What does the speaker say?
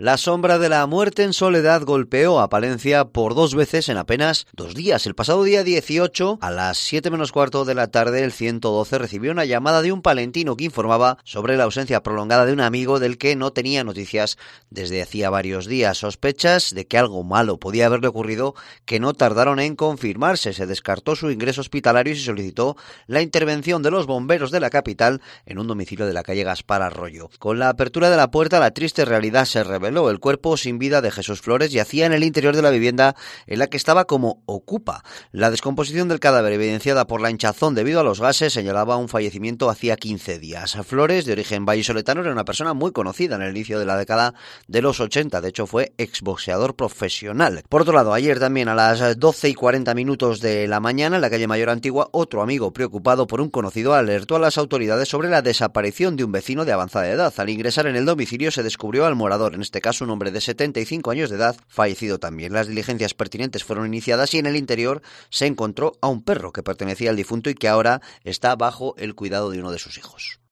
La sombra de la muerte en soledad golpeó a Palencia por 2 veces en apenas 2 días. El pasado día 18, a las 7 menos cuarto de la tarde, el 112 recibió una llamada de un palentino que informaba sobre la ausencia prolongada de un amigo del que no tenía noticias desde hacía varios días. Sospechas de que algo malo podía haberle ocurrido que no tardaron en confirmarse. Se descartó su ingreso hospitalario y se solicitó la intervención de los bomberos de la capital en un domicilio de la calle Gaspar Arroyo. Con la apertura de la puerta, la triste realidad se reveló. El cuerpo sin vida de Jesús Flores yacía en el interior de la vivienda en la que estaba como ocupa. La descomposición del cadáver, evidenciada por la hinchazón debido a los gases, señalaba un fallecimiento hacía 15 días. Flores, de origen vallisoletano, era una persona muy conocida en el inicio de la década de los 80. De hecho, fue exboxeador profesional. Por otro lado, ayer también a las 12:40 de la mañana, en la calle Mayor Antigua, otro amigo preocupado por un conocido alertó a las autoridades sobre la desaparición de un vecino de avanzada edad. Al ingresar en el domicilio se descubrió al morador, en este caso un hombre de 75 años de edad, fallecido también. Las diligencias pertinentes fueron iniciadas y en el interior se encontró a un perro que pertenecía al difunto y que ahora está bajo el cuidado de uno de sus hijos.